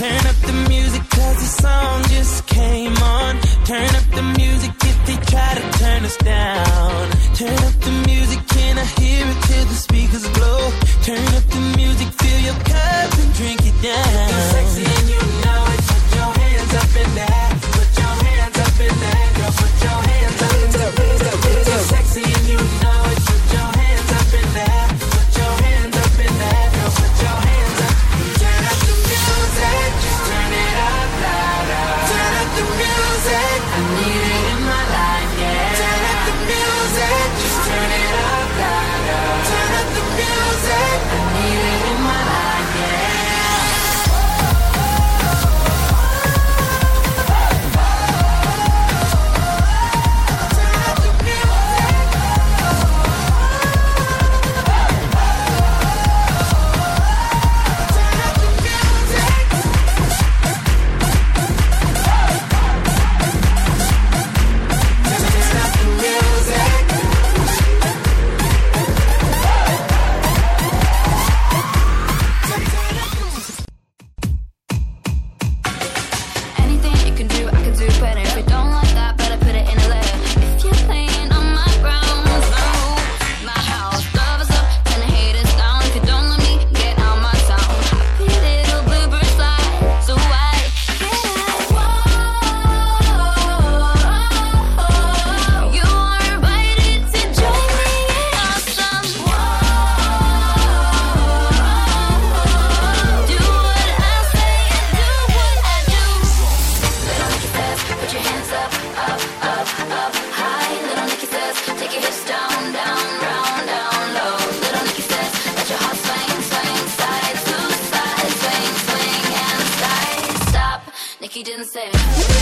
Turn up the music 'cause the song just came on. Turn up the music if they try to turn us down. Turn up the music, can I hear it till the speakers blow? Turn up the music, fill your cup and drink it down. You're sexy and you know it, put your hands up in there. Put your hands up in there, girl, put your hands up in there. You're sexy and you know it, put your hands up in there. Put your hands up in there, girl, put your hands up. Turn up the music, just turn it up louder. Turn up the music, I need it in my life, yeah. Turn up the music, just turn it up louder. Turn up the music, I need it in my life, yeah. He didn't say